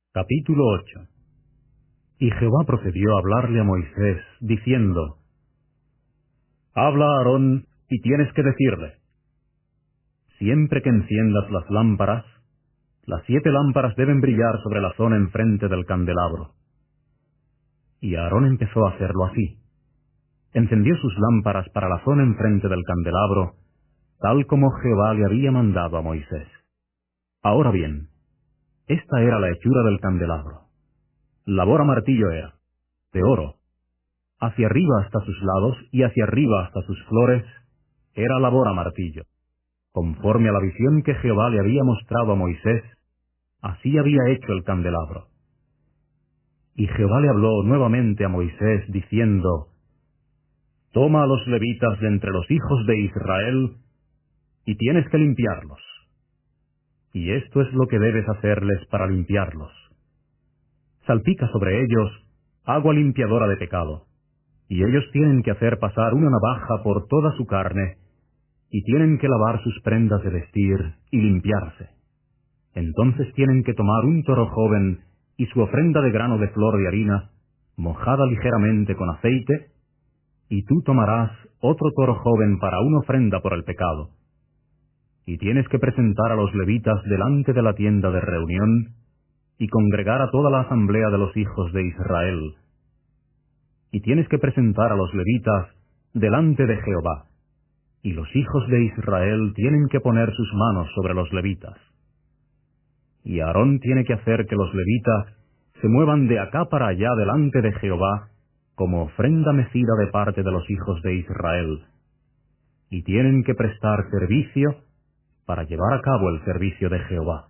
Capítulo 8. Y Jehová procedió a hablarle a Moisés, diciendo: Habla a Aarón, y tienes que decirle: Siempre que enciendas las 7 lámparas deben brillar sobre la zona enfrente del candelabro. Y Aarón empezó a hacerlo así. Encendió sus lámparas para la zona enfrente del candelabro, tal como Jehová le había mandado a Moisés. Ahora bien, esta era la hechura del candelabro. Labor a martillo era, de oro. Hacia arriba hasta sus lados y hacia arriba hasta sus flores era labor a martillo. Conforme a la visión que Jehová le había mostrado a Moisés, así había hecho el candelabro. Y Jehová le habló nuevamente a Moisés, diciendo: Toma a los levitas de entre los hijos de Israel, y tienes que limpiarlos. Y esto es lo que debes hacerles para limpiarlos. Salpica sobre ellos agua limpiadora de pecado, y ellos tienen que hacer pasar una navaja por toda su carne, y tienen que lavar sus prendas de vestir y limpiarse. Entonces tienen que tomar un toro joven y su ofrenda de grano de flor de harina, mojada ligeramente con aceite, y tú tomarás otro toro joven para una ofrenda por el pecado. Y tienes que presentar a los levitas delante de la tienda de reunión, y congregar a toda la asamblea de los hijos de Israel. Y tienes que presentar a los levitas delante de Jehová, y los hijos de Israel tienen que poner sus manos sobre los levitas. Y Aarón tiene que hacer que los levitas se muevan de acá para allá delante de Jehová, como ofrenda mecida de parte de los hijos de Israel. Y tienen que prestar servicio para llevar a cabo el servicio de Jehová.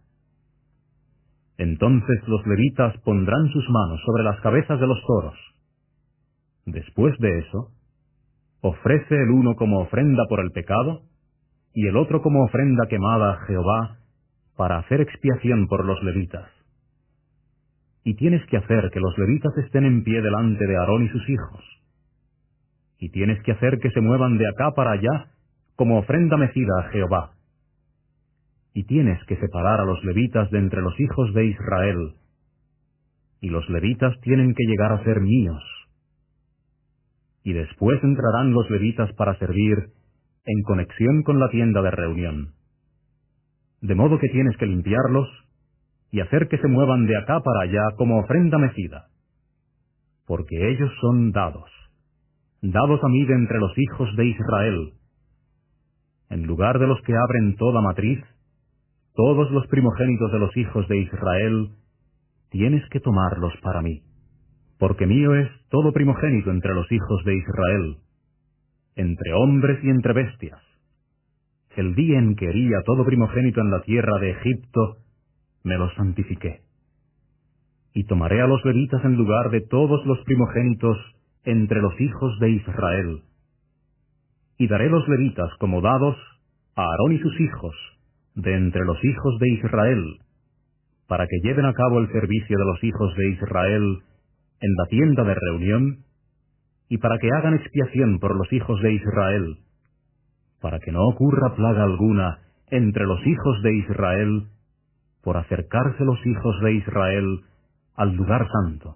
Entonces los levitas pondrán sus manos sobre las cabezas de los toros. Después de eso, ofrece el uno como ofrenda por el pecado, y el otro como ofrenda quemada a Jehová, para hacer expiación por los levitas. Y tienes que hacer que los levitas estén en pie delante de Aarón y sus hijos. Y tienes que hacer que se muevan de acá para allá, como ofrenda mecida a Jehová. Y tienes que separar a los levitas de entre los hijos de Israel. Y los levitas tienen que llegar a ser míos. Y después entrarán los levitas para servir en conexión con la tienda de reunión. De modo que tienes que limpiarlos y hacer que se muevan de acá para allá como ofrenda mecida. Porque ellos son dados a mí de entre los hijos de Israel. En lugar de los que abren toda matriz, todos los primogénitos de los hijos de Israel, tienes que tomarlos para mí. Porque mío es todo primogénito entre los hijos de Israel, entre hombres y entre bestias. El día en que herí a todo primogénito en la tierra de Egipto, me lo santifiqué. Y tomaré a los levitas en lugar de todos los primogénitos entre los hijos de Israel. Y daré los levitas como dados a Aarón y sus hijos, de entre los hijos de Israel, para que lleven a cabo el servicio de los hijos de Israel en la tienda de reunión, y para que hagan expiación por los hijos de Israel, para que no ocurra plaga alguna entre los hijos de Israel, por acercarse los hijos de Israel al lugar santo.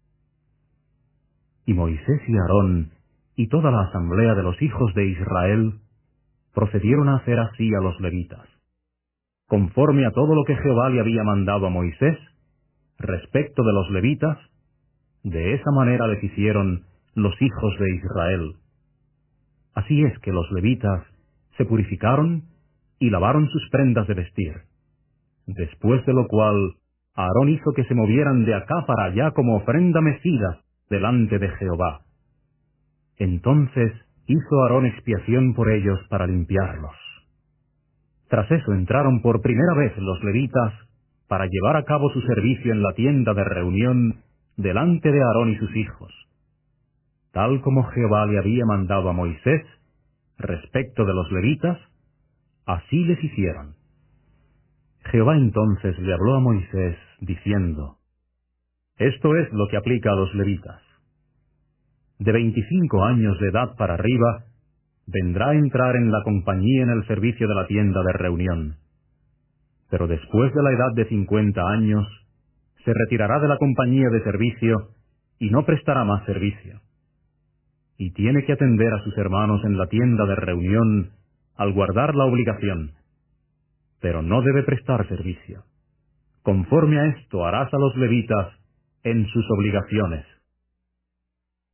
Y Moisés y Aarón y toda la asamblea de los hijos de Israel procedieron a hacer así a los levitas, conforme a todo lo que Jehová le había mandado a Moisés respecto de los levitas. De esa manera les hicieron los hijos de Israel. Así es que los levitas se purificaron y lavaron sus prendas de vestir. Después de lo cual, Aarón hizo que se movieran de acá para allá como ofrenda mecida delante de Jehová. Entonces hizo Aarón expiación por ellos para limpiarlos. Tras eso entraron por primera vez los levitas para llevar a cabo su servicio en la tienda de reunión delante de Aarón y sus hijos, tal como Jehová le había mandado a Moisés respecto de los levitas, así les hicieron. Jehová entonces le habló a Moisés, diciendo: Esto es lo que aplica a los levitas. De 25 años de edad para arriba, vendrá a entrar en la compañía en el servicio de la tienda de reunión. Pero después de la edad de 50 años, se retirará de la compañía de servicio y no prestará más servicio. Y tiene que atender a sus hermanos en la tienda de reunión al guardar la obligación, pero no debe prestar servicio. Conforme a esto harás a los levitas en sus obligaciones.